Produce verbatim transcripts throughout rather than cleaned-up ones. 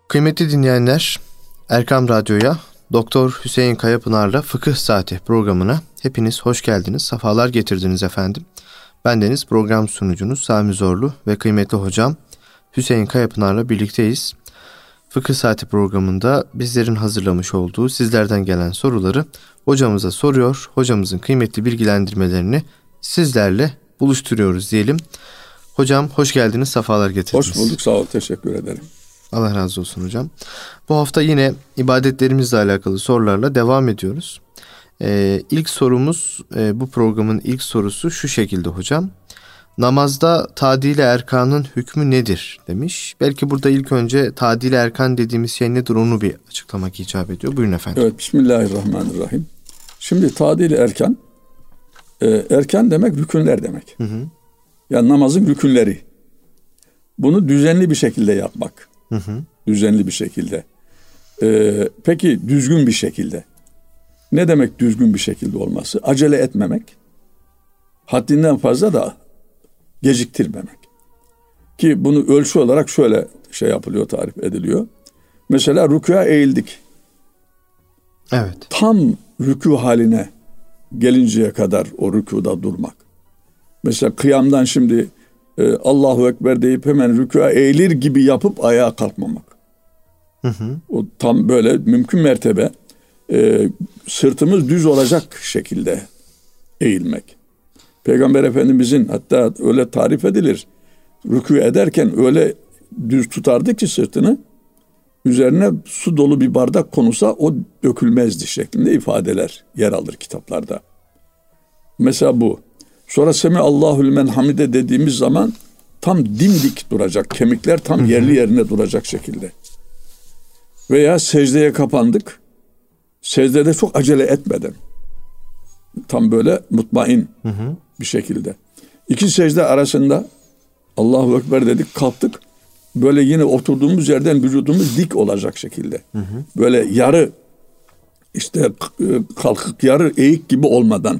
Kıymetli dinleyenler, Erkam Radyo'ya Doktor Hüseyin Kayapınar'la Fıkıh Saati programına hepiniz hoş geldiniz, sefalar getirdiniz efendim. Bendeniz program sunucunuz Sami Zorlu ve kıymetli hocam Hüseyin Kayapınar'la birlikteyiz. Fıkıh Saati programında bizlerin hazırlamış olduğu sizlerden gelen soruları hocamıza soruyor, hocamızın kıymetli bilgilendirmelerini sizlerle buluşturuyoruz diyelim. Hocam hoş geldiniz, sefalar getirdiniz. Hoş bulduk, sağ ol, teşekkür ederim. Allah razı olsun hocam. Bu hafta yine ibadetlerimizle alakalı sorularla devam ediyoruz. Ee, ilk sorumuz, e, bu programın ilk sorusu şu şekilde hocam. Namazda tadil-i erkanın hükmü nedir demiş. Belki burada ilk önce tadil-i erkan dediğimiz şey nedir onu bir açıklamak icap ediyor. Buyurun efendim. Evet, Bismillahirrahmanirrahim. Şimdi tadil-i erkan, e, erkan demek rükünler demek. Hı hı. Yani namazın rükünleri. Bunu düzenli bir şekilde yapmak. Hı hı. Düzenli bir şekilde. Ee, peki düzgün bir şekilde. Ne demek düzgün bir şekilde olması? Acele etmemek. Haddinden fazla da geciktirmemek. Ki bunu ölçü olarak şöyle şey yapılıyor, tarif ediliyor. Mesela rükûa eğildik. Evet. Tam rükû haline gelinceye kadar o rükûda durmak. Mesela kıyamdan şimdi e, Allahu Ekber deyip hemen rükûa eğilir gibi yapıp ayağa kalkmamak. Hı hı. O tam böyle mümkün mertebe e, sırtımız düz olacak şekilde eğilmek. Peygamber Efendimizin hatta öyle tarif edilir. Rükû ederken öyle düz tutardı ki sırtını, üzerine su dolu bir bardak konulsa o dökülmezdi şeklinde ifadeler yer alır kitaplarda. Mesela bu. Sonra Semi Allahu limen hamide dediğimiz zaman tam dimdik duracak. Kemikler tam yerli yerine duracak şekilde. Veya secdeye kapandık. Secdede çok acele etmeden. Tam böyle mutmain hı hı. bir şekilde. İki secde arasında Allahu Ekber dedik, kalktık. Böyle yine oturduğumuz yerden vücudumuz dik olacak şekilde. Hı hı. Böyle yarı işte kalkık yarı eğik gibi olmadan.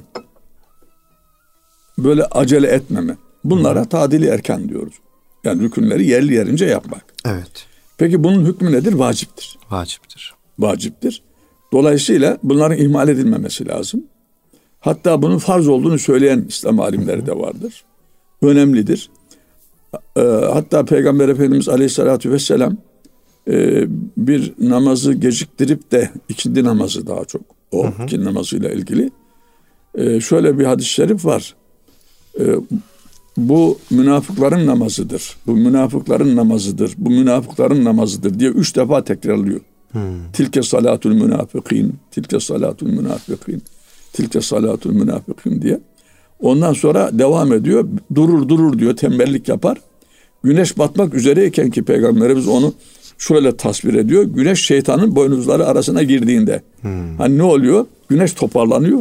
Böyle acele etmeme. Bunlara tadil-i erkan diyoruz. Yani rükünleri yerli yerince yapmak. Evet. Peki bunun hükmü nedir? Vaciptir. Vaciptir. Vaciptir. Dolayısıyla bunların ihmal edilmemesi lazım. Hatta bunun farz olduğunu söyleyen İslam alimleri de vardır. Önemlidir. Ee, hatta Peygamber Efendimiz Aleyhisselatü Vesselam e, bir namazı geciktirip de ikindi namazı daha çok o hı hı. ikindi namazıyla ilgili e, şöyle bir hadis-i şerif var. E, bu münafıkların namazıdır. Bu münafıkların namazıdır. Bu münafıkların namazıdır diye üç defa tekrarlıyor. Hmm. Tilke salatul münafıkîn, tilke salatul münafıkîn, tilke salatul münafıkîn diye. Ondan sonra devam ediyor. Durur durur diyor, tembellik yapar. Güneş batmak üzereyken ki Peygamberimiz onu şöyle tasvir ediyor. Güneş şeytanın boynuzları arasına girdiğinde. Hmm. Hani ne oluyor? Güneş toparlanıyor.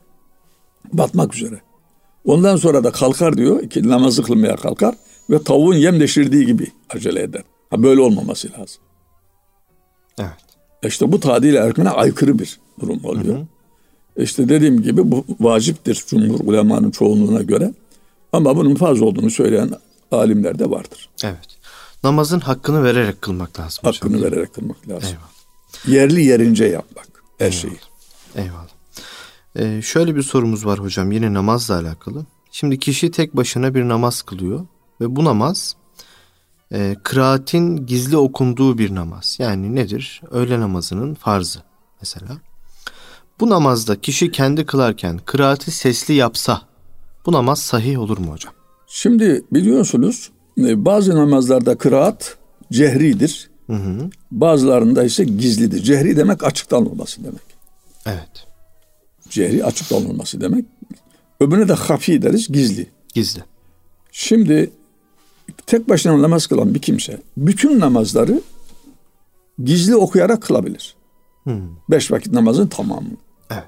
Batmak üzere. Ondan sonra da kalkar diyor ki namazı kılmaya kalkar ve tavuğun yem deşirdiği gibi acele eder. Ha, böyle olmaması lazım. Evet. İşte bu tadil-i erkana aykırı bir durum oluyor. Hı hı. İşte dediğim gibi bu vaciptir cumhur ulemanın çoğunluğuna göre. Ama bunun farz olduğunu söyleyen alimler de vardır. Evet. Namazın hakkını vererek kılmak lazım. Hakkını hocam. vererek kılmak lazım. Eyvallah. Yerli yerince yapmak her Eyvallah. şeyi. Eyvallah. Ee, şöyle bir sorumuz var hocam, yine namazla alakalı. Şimdi kişi tek başına bir namaz kılıyor ve bu namaz e, kıraatin gizli okunduğu bir namaz. Yani nedir? Öğle namazının farzı mesela. Bu namazda kişi kendi kılarken kıraati sesli yapsa bu namaz sahih olur mu hocam? Şimdi biliyorsunuz bazı namazlarda kıraat cehridir. Hı hı. Bazılarında ise gizlidir. Cehri demek açıktan olması demek. Evet. Cehri açıktan olması demek. Öbürüne de hafi deriz, gizli. Gizli. Şimdi tek başına namaz kılan bir kimse bütün namazları gizli okuyarak kılabilir. Hmm. Beş vakit namazın tamamını. Evet.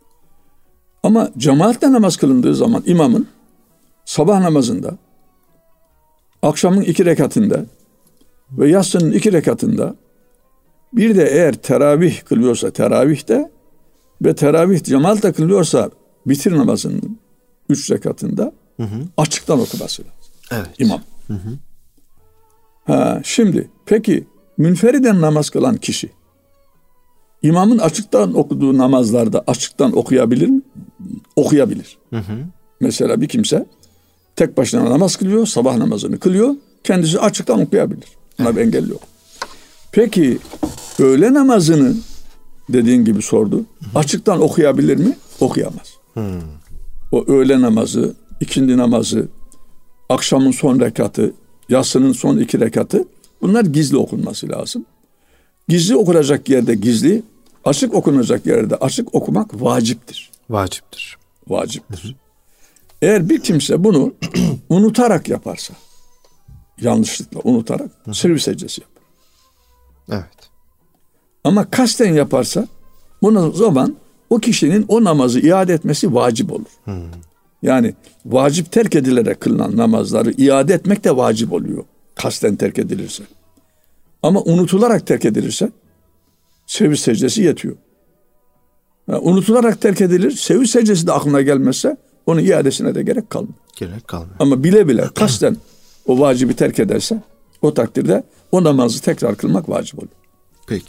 Ama cemaatle namaz kılındığı zaman imamın sabah namazında, akşamın iki rekatında ve yatsının iki rekatında, bir de eğer teravih kılıyorsa teravihte ve teravih cemaatle kılıyorsa bitir namazının üç rekatında hı hı. açıktan okuması lazım. Evet. İmam. Hı hı. Ha, şimdi peki münferiden namaz kılan kişi imamın açıktan okuduğu namazlarda açıktan okuyabilir mi? Okuyabilir. Hı hı. Mesela bir kimse tek başına namaz kılıyor, sabah namazını kılıyor, kendisi açıktan okuyabilir. Buna evet. bir engel yok. Peki öğle namazını dediğin gibi sordu. Hı hı. Açıktan okuyabilir mi? Okuyamaz. Hı. O öğle namazı, ikindi namazı, akşamın son rekatı, yatsının son iki rekatı, bunlar gizli okunması lazım. Gizli okunacak yerde gizli, açık okunacak yerde açık okumak vaciptir. Vaciptir. Vaciptir. Hı hı. Eğer bir kimse bunu unutarak yaparsa, yanlışlıkla unutarak sırf secdesi yapar. Evet. Ama kasten yaparsa, bunun zaman o kişinin o namazı iade etmesi vacip olur. Hmm. Yani vacip terk edilerek kılınan namazları iade etmek de vacip oluyor. Kasten terk edilirse. Ama unutularak terk edilirse sevi secdesi yetiyor. Yani unutularak terk edilir, sevi secdesi de aklına gelmezse onun iadesine de gerek kalmıyor. Gerek kalmıyor. Ama bile bile kasten o vacibi terk ederse o takdirde o namazı tekrar kılmak vacip oluyor. Peki.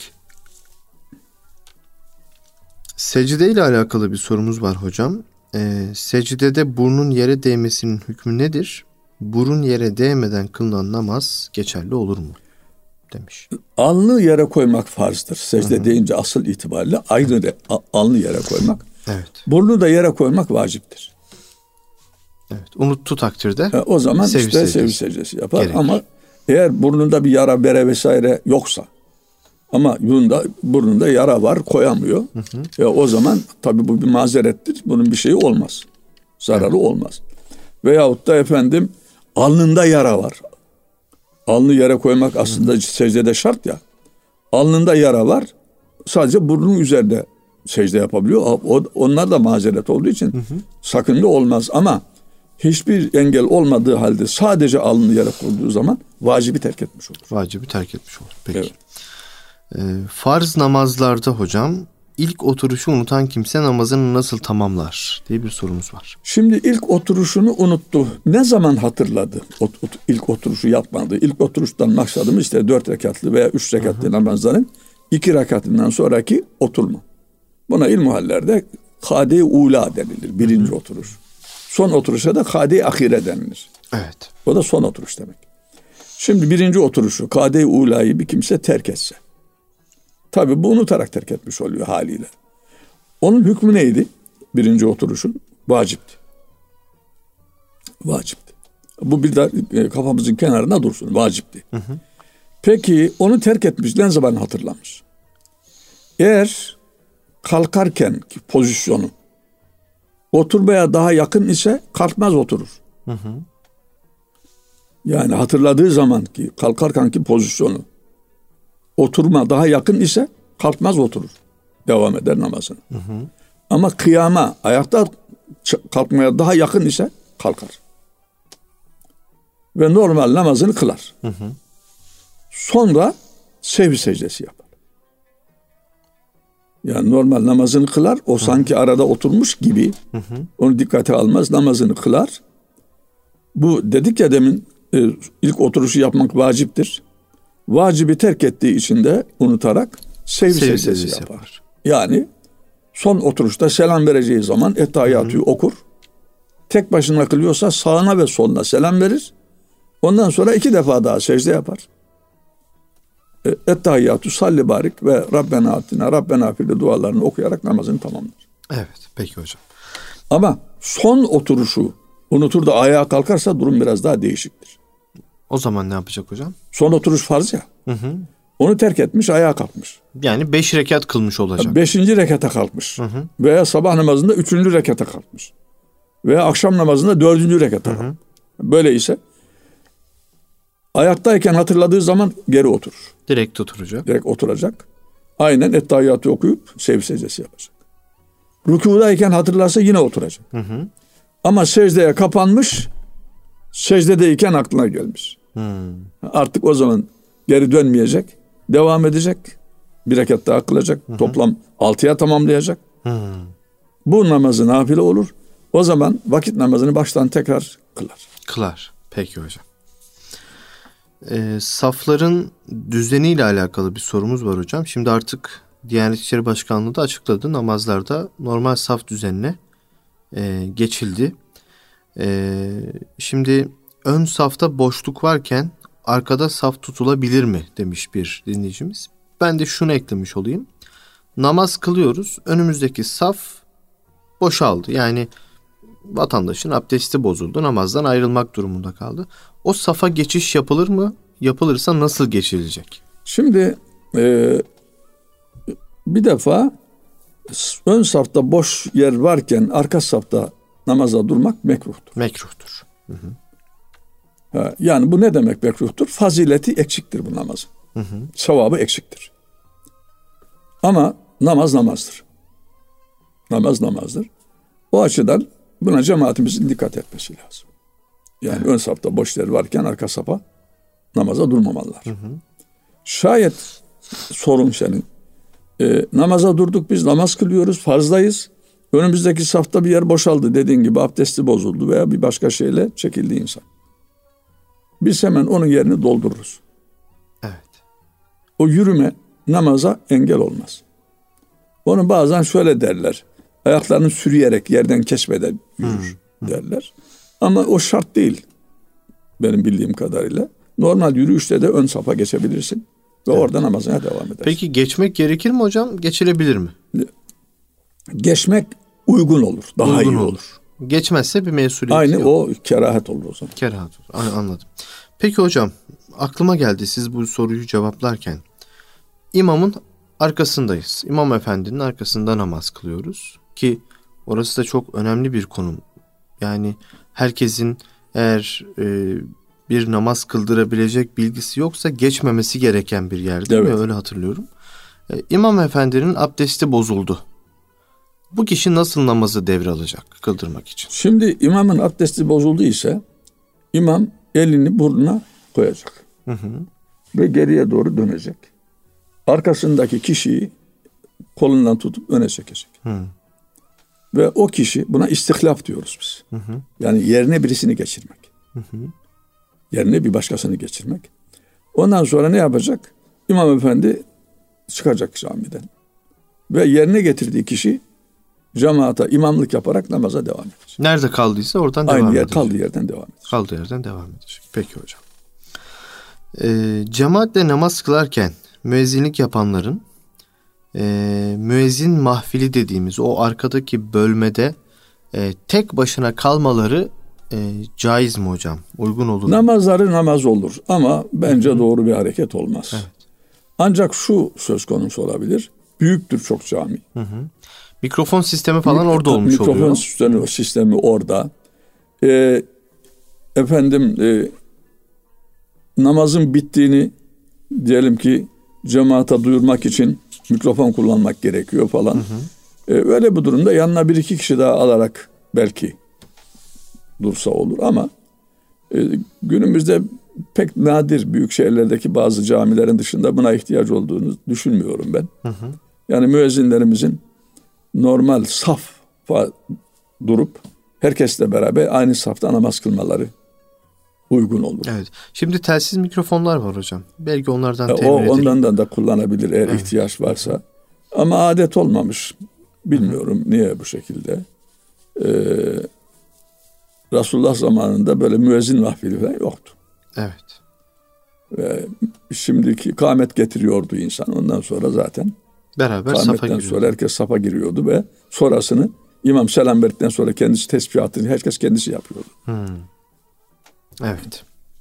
Secde ile alakalı bir sorumuz var hocam. Ee, secdede burnun yere değmesinin hükmü nedir? Burun yere değmeden kılınan namaz geçerli olur mu? Demiş. Alnı yere koymak farzdır. Secde Hı-hı. deyince asıl itibariyle ayrı de, alnı yere koymak. Evet. Burnu da yere koymak vaciptir. Evet. Unuttu takdirde. E, o zaman sevi işte sevi secdesi yapar. Gerekir. Ama eğer burnunda bir yara bere vesaire yoksa, ama yunda, burnunda yara var, koyamıyor. Hı hı. E, o zaman tabii bu bir mazerettir. Bunun bir şeyi olmaz. Zararı evet. olmaz. Veyahut da efendim alnında yara var. Alnı yere koymak aslında hı hı. secdede şart ya. Alnında yara var. Sadece burnun üzerinde secde yapabiliyor. O, onlar da mazeret olduğu için hı hı. sakınca olmaz. Ama hiçbir engel olmadığı halde sadece alnı yere koyduğu zaman vacibi terk etmiş olur. Vacibi terk etmiş olur. Peki. Evet. Ee, farz namazlarda hocam ilk oturuşu unutan kimse namazını nasıl tamamlar diye bir sorumuz var. Şimdi ilk oturuşunu unuttu. Ne zaman hatırladı? Ot, ot, ilk oturuşu yapmadı. İlk oturuştan maksadımız işte dört rekatlı veya üç rekatlı hı hı. namazların iki rekatından sonraki oturma. Buna ilmuhallerde kade-i ula denilir. Birinci hı hı. oturuş. Son oturuşa da kade-i ahire denilir. Evet. O da son oturuş demek. Şimdi birinci oturuşu kade-i ula'yı bir kimse terk etse. Tabii bu unutarak terk etmiş oluyor haliyle. Onun hükmü neydi? Birinci oturuşun vacipti. Vacipti. Bu bir de kafamızın kenarına dursun. Vacipti. Hı hı. Peki onu terk etmiş. Ne zaman hatırlamış? Eğer kalkarken pozisyonu oturmaya daha yakın ise kalkmaz oturur. Hı hı. Yani hatırladığı zaman ki kalkarkenki pozisyonu oturma daha yakın ise kalkmaz oturur. Devam eder namazını. Hı hı. Ama kıyama, ayakta kalkmaya daha yakın ise kalkar. Ve normal namazını kılar. Hı hı. Sonra sehvi secdesi yapar. Yani normal namazını kılar. O hı hı. sanki arada oturmuş gibi. Hı hı. Onu dikkate almaz. Namazını kılar. Bu dedik ya demin e, ilk oturuşu yapmak vaciptir. Vacibi terk ettiği için de unutarak sehvi secdesi, secdesi yapar. yapar. Yani son oturuşta selam vereceği zaman ettehiyyatü okur. Tek başına kılıyorsa sağına ve soluna selam verir. Ondan sonra iki defa daha secde yapar. Ettehiyyatü salli barik ve Rabbena atina Rabbena fili dualarını okuyarak namazını tamamlar. Evet, peki hocam. Ama son oturuşu unutur da ayağa kalkarsa durum biraz daha değişiktir. O zaman ne yapacak hocam? Son oturuş farz ya. Hı hı. Onu terk etmiş, ayağa kalkmış. Yani beş rekat kılmış olacak. Beşinci rekata kalkmış. Hı hı. Veya sabah namazında üçüncü rekata kalkmış. Veya akşam namazında dördüncü rekata kalkmış. Böyle ise ayaktayken hatırladığı zaman geri oturur. Direkt oturacak. Direkt oturacak. Aynen ettehiyyatı okuyup sehvi secdesi yapacak. Rükûdayken hatırlarsa yine oturacak. Hı hı. Ama secdeye kapanmış, secdedeyken aklına gelmiş. Hmm. Artık o zaman geri dönmeyecek, devam edecek. Bir rekat daha kılacak, hı hı. toplam altıya tamamlayacak. Hmm. Bu namazı nafile olur. O zaman vakit namazını baştan tekrar kılar. Kılar. Peki hocam. E, safların düzeniyle alakalı bir sorumuz var hocam. Şimdi artık Diyanet İşleri Başkanlığı da açıkladı. Namazlarda normal saf düzenine e, geçildi. E, şimdi ön safta boşluk varken arkada saf tutulabilir mi demiş bir dinleyicimiz. Ben de şunu eklemiş olayım. Namaz kılıyoruz. Önümüzdeki saf boşaldı. Yani vatandaşın abdesti bozuldu. Namazdan ayrılmak durumunda kaldı. O safa geçiş yapılır mı? Yapılırsa nasıl geçilecek? Şimdi e, bir defa ön safta boş yer varken arka safta namaza durmak mekruhtur. Mekruhtur. Hı hı. Ha, yani bu ne demek mekruhtur? Fazileti eksiktir bu namazın. Hı hı. Sevabı eksiktir. Ama namaz namazdır. Namaz namazdır. O açıdan buna cemaatimizin dikkat etmesi lazım. Yani evet. Ön safta boş yer varken arka safa namaza durmamalılar. Hı hı. Şayet sorun senin. E, namaza durduk, biz namaz kılıyoruz, farzdayız. Önümüzdeki safta bir yer boşaldı, dediğin gibi abdesti bozuldu veya bir başka şeyle çekildi insan. Biz hemen onun yerini doldururuz. Evet. O yürüme namaza engel olmaz. Onu bazen şöyle derler. Ayaklarını sürüyerek yerden kesmeden yürür hmm. derler. Ama o şart değil. Benim bildiğim kadarıyla. Normal yürüyüşte de ön safa geçebilirsin. Ve evet. Orada namazına devam edersin. Peki geçmek gerekir mi hocam? Geçilebilir mi? Geçmek uygun olur. Daha uygun iyi olur. olur. Geçmezse bir mesuliyet Aynı yok. o kerahat olur o zaman. Kerahat olur. Anladım. Peki hocam, aklıma geldi siz bu soruyu cevaplarken. İmamın arkasındayız. İmam efendinin arkasında namaz kılıyoruz. Ki orası da çok önemli bir konum. Yani herkesin eğer e, bir namaz kıldırabilecek bilgisi yoksa geçmemesi gereken bir yer değil evet. mi? Öyle hatırlıyorum. E, İmam efendinin abdesti bozuldu. Bu kişi nasıl namazı devralacak kıldırmak için? Şimdi imamın abdesti bozulduysa imam elini burnuna koyacak. Hı hı. Ve geriye doğru dönecek. Arkasındaki kişiyi kolundan tutup öne çekecek. Hı. Ve o kişi, buna istihlaf diyoruz biz. Hı hı. Yani yerine birisini geçirmek. Hı hı. Yerine bir başkasını geçirmek. Ondan sonra ne yapacak? İmam efendi çıkacak camiden. Ve yerine getirdiği kişi cemaata imamlık yaparak namaza devam edecek. Nerede kaldıysa oradan Aynı devam yer, edecek. Aynı kaldığı yerden devam edecek. Kaldığı yerden devam edecek. Peki hocam. Ee, cemaatle namaz kılarken müezzinlik yapanların e, müezzin mahfili dediğimiz o arkadaki bölmede e, tek başına kalmaları e, caiz mi hocam? Uygun olur mu? Namazları namaz olur ama bence Hı-hı. doğru bir hareket olmaz. Evet. Ancak şu söz konusu olabilir. Büyüktür çok cami. Hı hı. Mikrofon sistemi falan Mik- orada olmuş mikrofon oluyor. Mikrofon sistemi orada. Ee, efendim e, namazın bittiğini diyelim ki cemaate duyurmak için mikrofon kullanmak gerekiyor falan. Hı hı. Ee, öyle bir durumda yanına bir iki kişi daha alarak belki dursa olur ama e, günümüzde pek nadir büyük şehirlerdeki bazı camilerin dışında buna ihtiyaç olduğunu düşünmüyorum ben. Hı hı. Yani müezzinlerimizin normal saf durup herkesle beraber aynı safta namaz kılmaları uygun olur. Evet. Şimdi telsiz mikrofonlar var hocam. Belki onlardan temin o, edilir. Ondan da, da kullanabilir eğer evet. ihtiyaç varsa. Ama adet olmamış. Bilmiyorum Hı-hı. niye bu şekilde. Ee, Resulullah zamanında böyle müezzin mahfili falan yoktu. Evet. Ve şimdiki kâmet getiriyordu insan. Ondan sonra zaten beraber safa giriyordu. Sonra herkes safa giriyordu ve sonrasını imam selam verdikten sonra kendisi tesbihatını herkes kendisi yapıyordu. Hmm. Evet.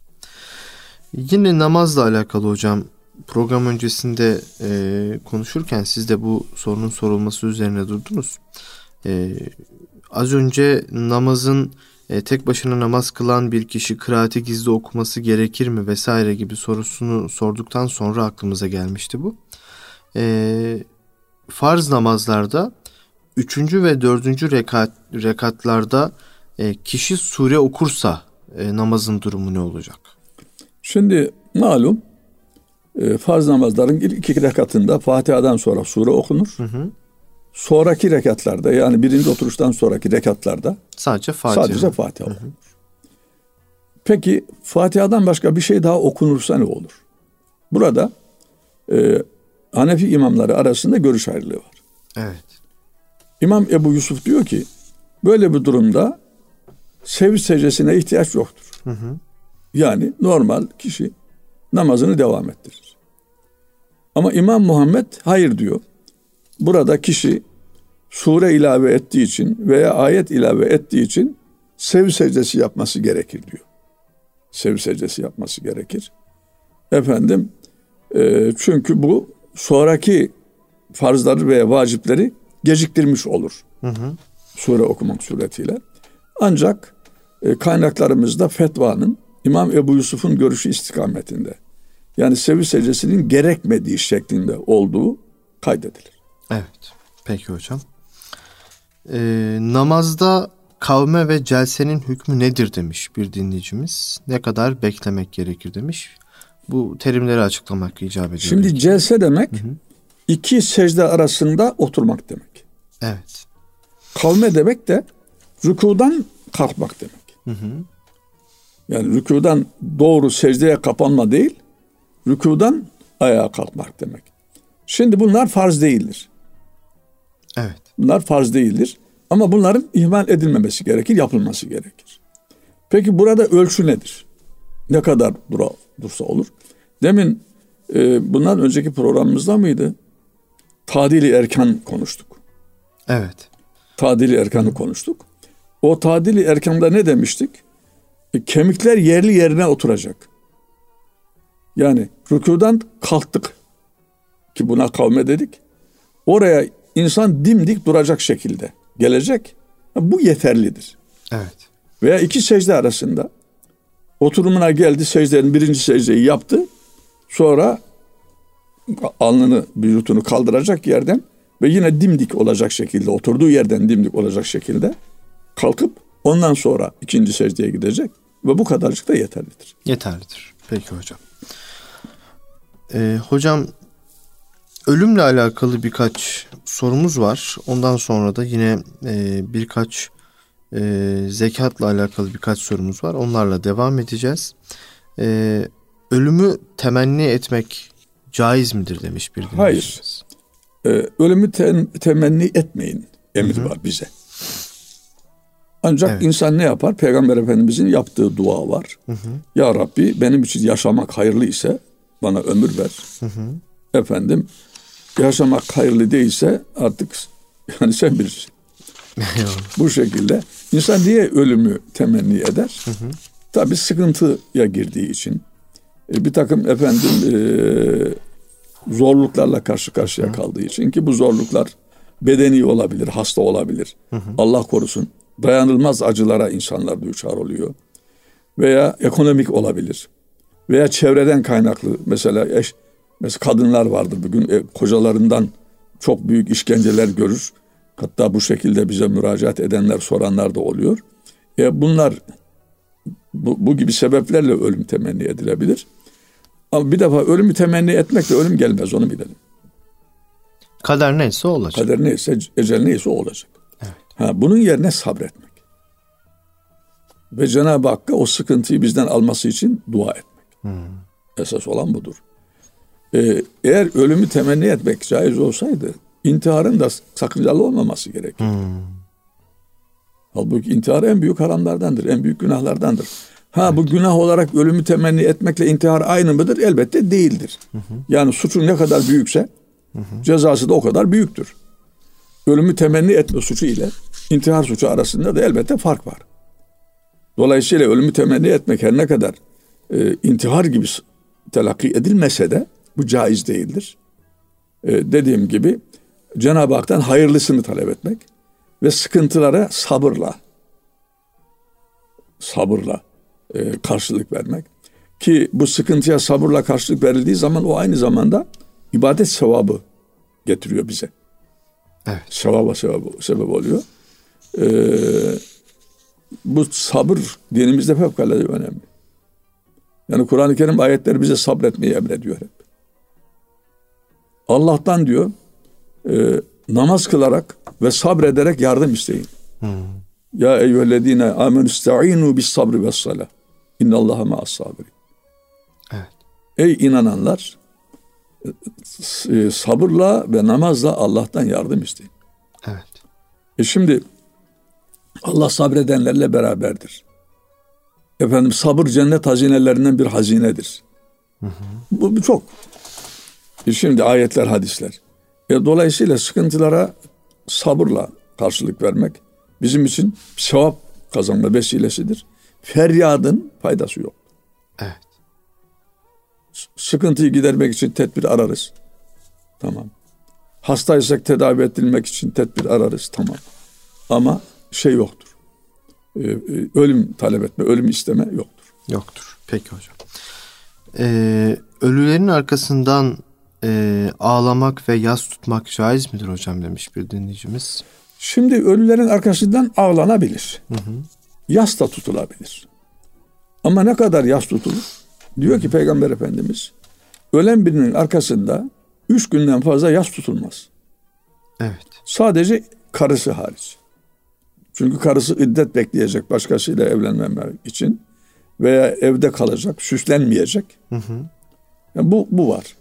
Yine namazla alakalı hocam program öncesinde e, konuşurken siz de bu sorunun sorulması üzerine durdunuz. E, az önce namazın e, tek başına namaz kılan bir kişi kıraati gizli okuması gerekir mi vesaire gibi sorusunu sorduktan sonra aklımıza gelmişti bu. E, farz namazlarda üçüncü ve dördüncü rekat, rekatlarda e, kişi sure okursa e, namazın durumu ne olacak? Şimdi malum e, farz namazların ilk iki rekatında Fatiha'dan sonra sure okunur. Hı hı. Sonraki rekatlarda yani birinci oturuştan sonraki rekatlarda sadece Fatiha, sadece Fatiha okunur. Peki Fatiha'dan başka bir şey daha okunursa ne olur? Burada e, Hanefi imamları arasında görüş ayrılığı var. Evet. İmam Ebu Yusuf diyor ki böyle bir durumda sev secdesine ihtiyaç yoktur. Hı hı. Yani normal kişi namazını devam ettirir. Ama İmam Muhammed hayır diyor. Burada kişi sure ilave ettiği için veya ayet ilave ettiği için sev secdesi yapması gerekir diyor. Sev secdesi yapması gerekir. Efendim e, çünkü bu sonraki farzları veya vacipleri geciktirmiş olur. Hı hı. Sure okumak suretiyle. Ancak e, kaynaklarımızda fetvanın İmam Ebu Yusuf'un görüşü istikametinde, yani sev secdesinin gerekmediği şeklinde olduğu kaydedilir. Evet. Peki hocam. Ee, namazda kavme ve celsenin hükmü nedir demiş bir dinleyicimiz. Ne kadar beklemek gerekir demiş. Bu terimleri açıklamak icap ediyor. Şimdi belki. Celse demek hı hı. iki secde arasında oturmak demek. Evet. Kavme demek de rükudan kalkmak demek. Hı hı. Yani rükudan doğru secdeye kapanma değil, rükudan ayağa kalkmak demek. Şimdi bunlar farz değildir. Evet. Bunlar farz değildir. Ama bunların ihmal edilmemesi gerekir, yapılması gerekir. Peki burada ölçü nedir? Ne kadar dura, dursa olur? Demin e, bundan önceki programımızda mıydı? Tadili erkan konuştuk. Evet. Tadili erkanı konuştuk. O tadili erkanda ne demiştik? E, kemikler yerli yerine oturacak. Yani rükudan kalktık ki buna kavme dedik. Oraya insan dimdik duracak şekilde gelecek. Bu yeterlidir. Evet. Veya iki secde arasında oturumuna geldi, secdenin birinci secdeyi yaptı. Sonra alnını, vücudunu kaldıracak yerden ve yine dimdik olacak şekilde, oturduğu yerden dimdik olacak şekilde kalkıp ondan sonra ikinci secdeye gidecek ve bu kadarcık da yeterlidir. Yeterlidir. Peki hocam. Ee, hocam ölümle alakalı birkaç sorumuz var. Ondan sonra da yine e, birkaç e, zekatla alakalı birkaç sorumuz var. Onlarla devam edeceğiz. E, ölümü temenni etmek caiz midir demiş bir dinleyicimiz. Hayır. Ee, ölümü te- temenni etmeyin emri var bize. Ancak evet. insan ne yapar? Peygamber Efendimizin yaptığı dua var. Hı hı. Ya Rabbi benim için yaşamak hayırlı ise bana ömür ver. Hı hı. Efendim yaşamak hayırlı değilse artık yani sen bilirsin. Bu şekilde insan niye ölümü temenni eder? Hı hı. Tabii sıkıntıya girdiği için e, bir takım efendim e, zorluklarla karşı karşıya hı hı. kaldığı için ki bu zorluklar bedeni olabilir, hasta olabilir. Hı hı. Allah korusun. Dayanılmaz acılara insanlar düçar oluyor. Veya ekonomik olabilir. Veya çevreden kaynaklı mesela eş, mesela kadınlar vardır bugün e, kocalarından çok büyük işkenceler görür. Hatta bu şekilde bize müracaat edenler, soranlar da oluyor. E, bunlar bu, bu gibi sebeplerle ölüm temenni edilebilir. Ama bir defa ölümü temenni etmekle ölüm gelmez, onu bilelim. Kader neyse o olacak. Kader neyse, ecel neyse o olacak. Evet. Ha, bunun yerine sabretmek. Ve Cenab-ı Hakk'a o sıkıntıyı bizden alması için dua etmek. Hmm. Esas olan budur. Ee, eğer ölümü temenni etmek caiz olsaydı intiharın da sakıncalı olmaması gerekir. Hmm. Halbuki intihar en büyük haramlardandır, en büyük günahlardandır. Ha evet. Bu günah olarak ölümü temenni etmekle intihar aynı mıdır? Elbette değildir. Hı hı. Yani suçun ne kadar büyükse hı hı. cezası da o kadar büyüktür. Ölümü temenni etme suçu ile intihar suçu arasında da elbette fark var. Dolayısıyla ölümü temenni etmek her ne kadar e, intihar gibi telakki edilmese de bu caiz değildir. E, dediğim gibi Cenab-ı Hak'tan hayırlısını talep etmek ve sıkıntılara sabırla sabırla e, karşılık vermek. Ki bu sıkıntıya sabırla karşılık verildiği zaman o aynı zamanda ibadet sevabı getiriyor bize. Evet. Sevaba sebep, sebep oluyor. Ee, bu sabır dinimizde fevkalade önemli. Yani Kur'an-ı Kerim ayetleri bize sabretmeyi emrediyor hep. Allah'tan diyor e, namaz kılarak ve sabrederek yardım isteyin. Hmm. Ya eyyühellezine amenü ista'inu bis sabri ve salah. İnnallâhe ma'as-sabirin. Evet. Ey inananlar, sabırla ve namazla Allah'tan yardım isteyin. Evet. E şimdi Allah sabredenlerle beraberdir. Efendim sabır cennet hazinelerinden bir hazinedir. Hı hı. Bu, bu çok. E şimdi ayetler, hadisler. E dolayısıyla sıkıntılara sabırla karşılık vermek bizim için sevap kazanma vesilesidir. Feryadın faydası yok. Evet. Sıkıntıyı gidermek için tedbir ararız. Tamam. Hastaysak tedavi edilmek için tedbir ararız. Tamam. Ama şey yoktur. Ee, ölüm talep etme, ölüm isteme yoktur. Yoktur. Peki hocam. Ee, ölülerin arkasından e, ağlamak ve yas tutmak caiz midir hocam demiş bir dinleyicimiz. Şimdi ölülerin arkasından ağlanabilir. Hı hı. Yas da tutulabilir. Ama ne kadar yas tutulur? Diyor ki Peygamber Efendimiz, ölen birinin arkasında üç günden fazla yas tutulmaz. Evet. Sadece karısı hariç. Çünkü karısı iddet bekleyecek başkasıyla evlenmemek için veya evde kalacak, süslenmeyecek. Hı hı. Yani bu, bu var.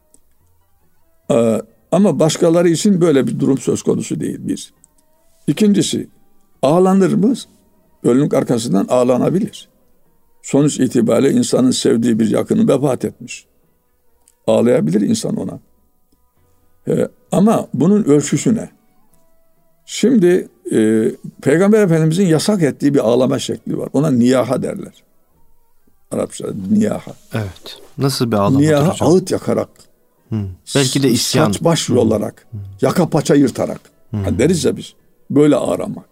Ee, ama başkaları için böyle bir durum söz konusu değil bir. İkincisi, ağlanır mı? Ölünün arkasından ağlanabilir. Sonuç itibariyle insanın sevdiği bir yakını vefat etmiş. Ağlayabilir insan ona. Ee, ama bunun ölçüsü ne? Şimdi e, Peygamber Efendimizin yasak ettiği bir ağlama şekli var. Ona niyaha derler. Arapçada niyaha. Evet. Nasıl bir ağlama niyaha hocam? ağıt yakarak. Hı. Belki de isyan. Saç baş yolarak. Hı. Yaka paça yırtarak. Yani deriz ya biz. Böyle ağlamak.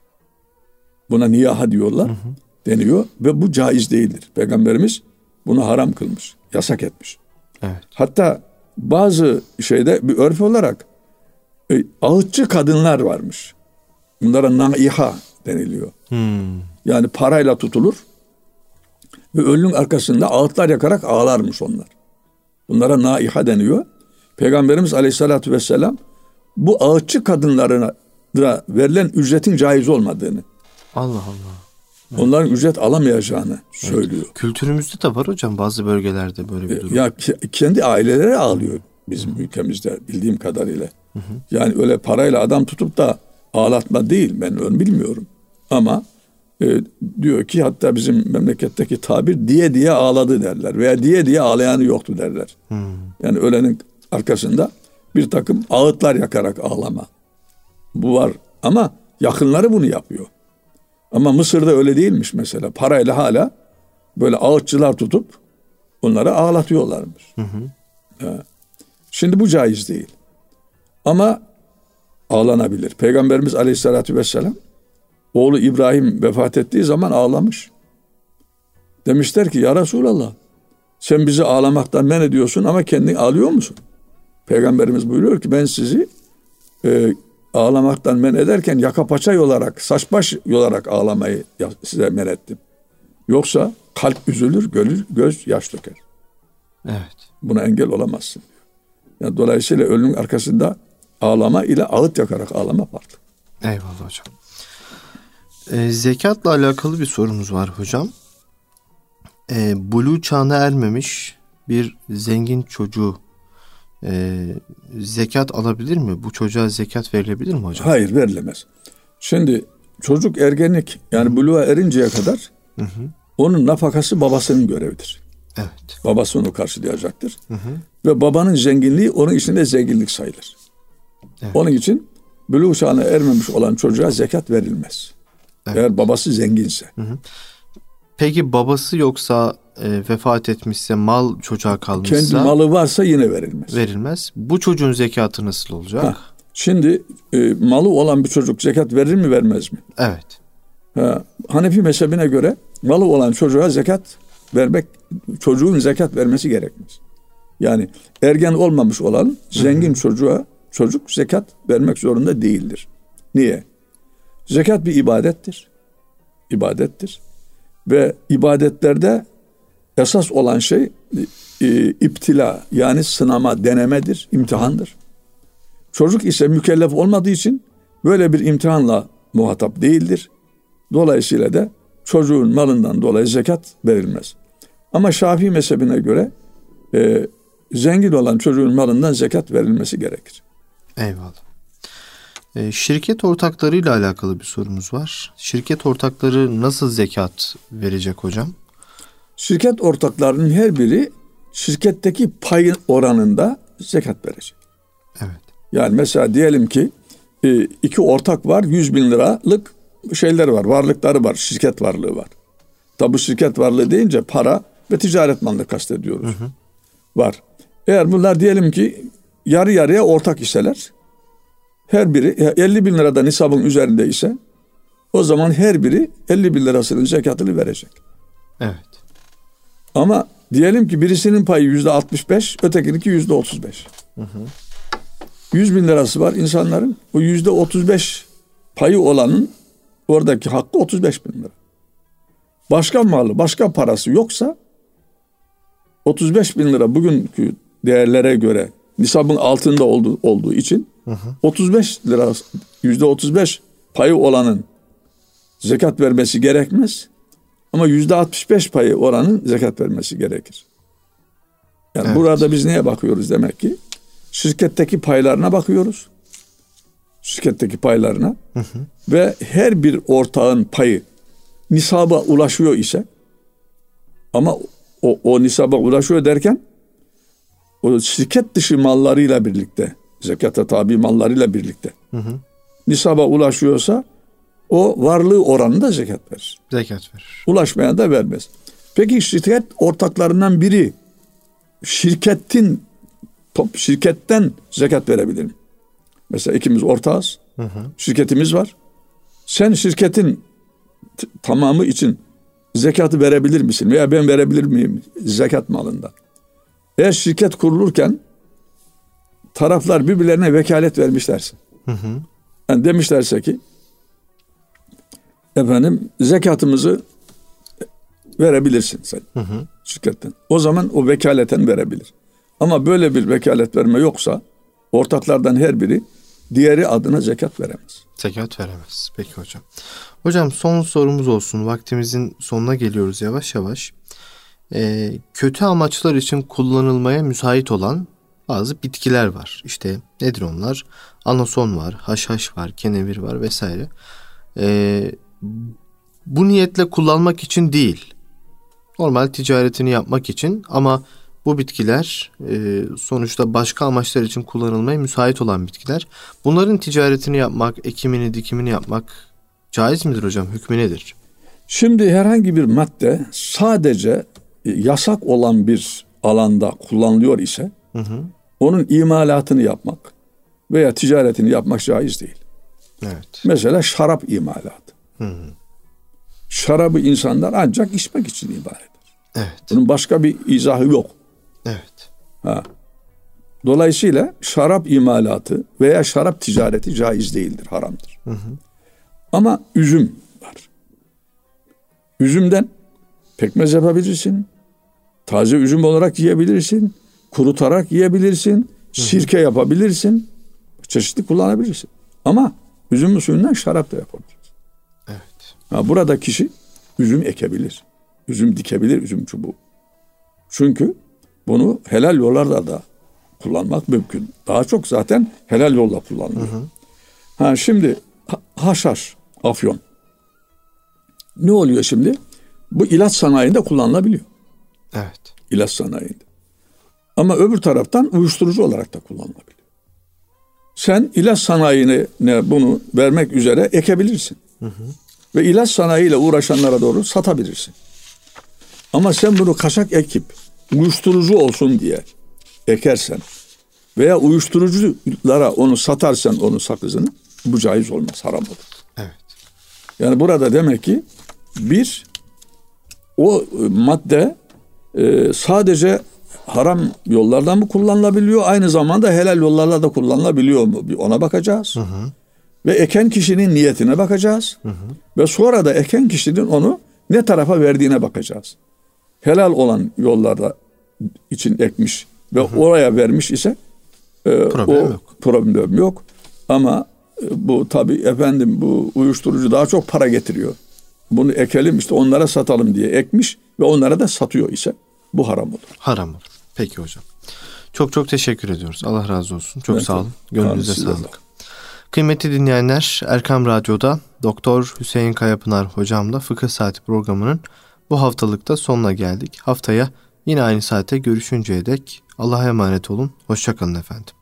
Buna niyaha diyorlar. Hı hı. Deniyor ve bu caiz değildir. Peygamberimiz bunu haram kılmış. Yasak etmiş. Evet. Hatta bazı şeyde bir örf olarak e, ağıtçı kadınlar varmış. Bunlara naiha deniliyor. Hmm. Yani parayla tutulur ve ölünün arkasında ağıtlar yakarak ağlarmış onlar. Bunlara naiha deniyor. Peygamberimiz Aleyhisselatü Vesselam bu ağıtçı kadınlarına verilen ücretin caiz olmadığını, Allah Allah. Evet. Onların ücret alamayacağını söylüyor. Evet. Kültürümüzde de var hocam bazı bölgelerde böyle bir durum. Ya kendi aileleri ağlıyor bizim Hı-hı. ülkemizde bildiğim kadarıyla. Hı-hı. Yani öyle parayla adam tutup da ağlatma değil, ben onu bilmiyorum. Ama e, diyor ki hatta bizim memleketteki tabir diye diye ağladı derler veya diye diye ağlayanı yoktu derler. Hı. Yani ölenin arkasında bir takım ağıtlar yakarak ağlama. Bu var ama yakınları bunu yapıyor. Ama Mısır'da öyle değilmiş mesela. Parayla hala böyle ağıtçılar tutup onları ağlatıyorlarmış. Hı hı. Şimdi bu caiz değil. Ama ağlanabilir. Peygamberimiz Aleyhisselatü Vesselam oğlu İbrahim vefat ettiği zaman ağlamış. Demişler ki ya Resulallah sen bizi ağlamaktan men ediyorsun ama kendin ağlıyor musun? Peygamberimiz buyuruyor ki ben sizi e, ağlamaktan men ederken yaka paça yolarak, saç baş yolarak ağlamayı size men ettim. Yoksa kalp üzülür, göz, göz yaş döker. Evet. Buna engel olamazsın. Yani dolayısıyla ölünün arkasında ağlama ile ağıt yakarak ağlama farklı. Eyvallah hocam. Ee, zekatla alakalı bir sorumuz var hocam. Ee, buluğ çağına ermemiş bir zengin çocuğu e, zekat alabilir mi? Bu çocuğa zekat verilebilir mi hocam? Hayır, verilemez. Şimdi çocuk ergenlik yani buluğa erinceye kadar hı hı. onun nafakası babasının görevidir. Evet. Babası onu karşılayacaktır. Hı hı. Ve babanın zenginliği onun içinde zenginlik sayılır. Evet. Onun için buluğ çağına ermemiş olan çocuğa zekat verilmez. Evet. Eğer babası zenginse. Hı hı. Peki babası yoksa e, vefat etmişse mal çocuğa kalmışsa? Kendi malı varsa yine verilmez. Verilmez. Bu çocuğun zekatı nasıl olacak? Ha, şimdi e, malı olan bir çocuk zekat verir mi vermez mi? Evet. Ha, Hanefi mezhebine göre malı olan çocuğa zekat vermek, çocuğun zekat vermesi gerekmez. Yani ergen olmamış olan zengin Hı-hı. çocuğa çocuk zekat vermek zorunda değildir. Niye? Zekat bir ibadettir. İbadettir. Ve ibadetlerde esas olan şey e, iptila yani sınama, denemedir, imtihandır. Çocuk ise mükellef olmadığı için böyle bir imtihanla muhatap değildir. Dolayısıyla da çocuğun malından dolayı zekat verilmez. Ama Şafii mezhebine göre e, zengin olan çocuğun malından zekat verilmesi gerekir. Eyvallah. E, şirket ortaklarıyla alakalı bir sorumuz var. Şirket ortakları nasıl zekat verecek hocam? Şirket ortaklarının her biri şirketteki pay oranında zekat verecek. Evet. Yani mesela diyelim ki iki ortak var, yüz bin liralık şeyler var, varlıkları var, şirket varlığı var. Tabi bu şirket varlığı deyince para ve ticaret malını kastediyoruz. Hı hı. Var. Eğer bunlar diyelim ki yarı yarıya ortak iseler, her biri elli bin lirada nisabın üzerinde ise o zaman her biri elli bin lirasının zekatını verecek. Evet. Ama diyelim ki birisinin payı yüzde altmış beş, ötekininki yüzde otuz beş. yüz bin lirası var insanların. O yüzde otuz beş payı olanın oradaki hakkı otuz beş bin lira. Başka malı, başka parası yoksa otuz beş bin lira bugünkü değerlere göre nisabın altında olduğu, olduğu için hı hı. otuz beş lira, yüzde otuz beş payı olanın zekat vermesi gerekmez. Ama yüzde altmış beş payı oranın zekat vermesi gerekir. Yani evet. Burada biz neye bakıyoruz demek ki? Şirketteki paylarına bakıyoruz. Şirketteki paylarına. Hı hı. Ve her bir ortağın payı nisaba ulaşıyor ise, ama o, o nisaba ulaşıyor derken o şirket dışı mallarıyla birlikte, zekata tabi mallarıyla birlikte hı hı. nisaba ulaşıyorsa o varlığı oranında zekat verir. Zekat verir. Ulaşmayan da vermez. Peki şirket ortaklarından biri şirketin top şirketten zekat verebilir mi? Mesela ikimiz ortağız. Hı hı. Şirketimiz var. Sen şirketin t- tamamı için zekatı verebilir misin? Veya ben verebilir miyim zekat malından? Eğer şirket kurulurken taraflar birbirlerine vekalet vermişlerse, hı hı. yani demişlerse ki efendim zekatımızı verebilirsin sen hı hı. şirketten. O zaman o vekaleten verebilir. Ama böyle bir vekalet verme yoksa ortaklardan her biri diğeri adına zekat veremez. Zekat veremez. Peki hocam. Hocam son sorumuz olsun. Vaktimizin sonuna geliyoruz yavaş yavaş. Ee, kötü amaçlar için kullanılmaya müsait olan bazı bitkiler var. İşte nedir onlar? Anason var, haşhaş var, kenevir var vesaire. Ee, bu niyetle kullanmak için değil. Normal ticaretini yapmak için, ama bu bitkiler e, sonuçta başka amaçlar için kullanılmaya müsait olan bitkiler. Bunların ticaretini yapmak, ekimini, dikimini yapmak caiz midir hocam? Hükmü nedir? Şimdi herhangi bir madde sadece yasak olan bir alanda kullanılıyor ise hı hı. onun imalatını yapmak veya ticaretini yapmak caiz değil. Evet. Mesela şarap imalatı. Hı hı. Şarabı insanlar ancak içmek için imal eder. Evet. Bunun başka bir izahı yok. Evet. Ha. Dolayısıyla şarap imalatı veya şarap ticareti caiz değildir, haramdır. Hı hı. Ama üzüm var. Üzümden pekmez yapabilirsin. Taze üzüm olarak yiyebilirsin. Kurutarak yiyebilirsin. Hı hı. Sirke yapabilirsin. Çeşitli kullanabilirsin. Ama üzüm suyundan şarap da yapabilirsin. Evet. Ha, burada kişi üzüm ekebilir. Üzüm dikebilir, üzüm çubuğu. Çünkü bunu helal yollarla da kullanmak mümkün. Daha çok zaten helal yolla kullanılıyor. Hı hı. Ha şimdi haşhaş, afyon. Ne oluyor şimdi? Bu ilaç sanayinde kullanılabiliyor. Evet. İlaç sanayinde. Ama öbür taraftan uyuşturucu olarak da kullanılabiliyor. Sen ilaç sanayine bunu vermek üzere ekebilirsin. Hı hı. Ve ilaç sanayiyle uğraşanlara doğru satabilirsin. Ama sen bunu kaçak ekip uyuşturucu olsun diye ekersen veya uyuşturuculara onu satarsan, onun sakızını, bu caiz olmaz, haram olur. Evet. Yani burada demek ki bir, o madde e, sadece haram yollardan mı kullanılabiliyor, aynı zamanda helal yollarla da kullanılabiliyor mu? Bir ona bakacağız. Hı hı. Ve eken kişinin niyetine bakacağız. Hı hı. Ve sonra da eken kişinin onu ne tarafa verdiğine bakacağız. Helal olan yollarda için ekmiş ve hı hı. oraya vermiş ise e, problem o yok. problem yok. Ama e, bu tabii efendim bu uyuşturucu daha çok para getiriyor. bunu ekelim işte onlara satalım diye ekmiş ve onlara da satıyor ise bu haram olur. Haram olur. Peki hocam. Çok çok teşekkür ediyoruz. Allah razı olsun. Çok Evet, sağ olun. Gönlünüze size sağlık. Kıymetli dinleyenler, Erkam Radyo'da Doktor Hüseyin Kayapınar hocamla Fıkıh Saati programının bu haftalıkta sonuna geldik. Haftaya yine aynı saate görüşünceye dek Allah'a emanet olun. Hoşça kalın efendim.